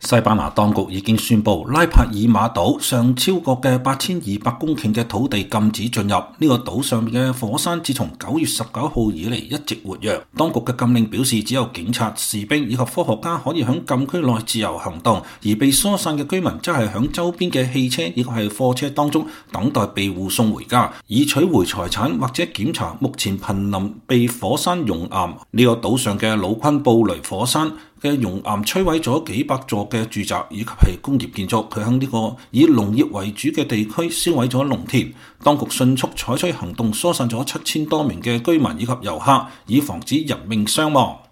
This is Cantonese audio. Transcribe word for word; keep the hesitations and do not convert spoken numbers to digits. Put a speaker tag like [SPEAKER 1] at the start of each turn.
[SPEAKER 1] 西班牙當局已經宣布，拉帕爾馬島上超過嘅八千二百公頃嘅土地禁止進入。呢、這個島上面嘅火山自從九月十九號以嚟一直活躍。當局嘅禁令表示，只有警察、士兵以及科學家可以響禁區內自由行動，而被疏散嘅居民則係響周邊嘅汽車以及係貨車當中等待庇護送回家，以取回財產或者檢查目前瀕臨被火山熔岩。呢、這個島上嘅魯昆布雷火山嘅熔岩摧毀咗幾百座嘅住宅以及係工業建築，佢喺呢個以農業為主嘅地區燒毀咗農田。當局迅速採取行動，疏散咗七千多名嘅居民以及遊客，以防止人命傷亡。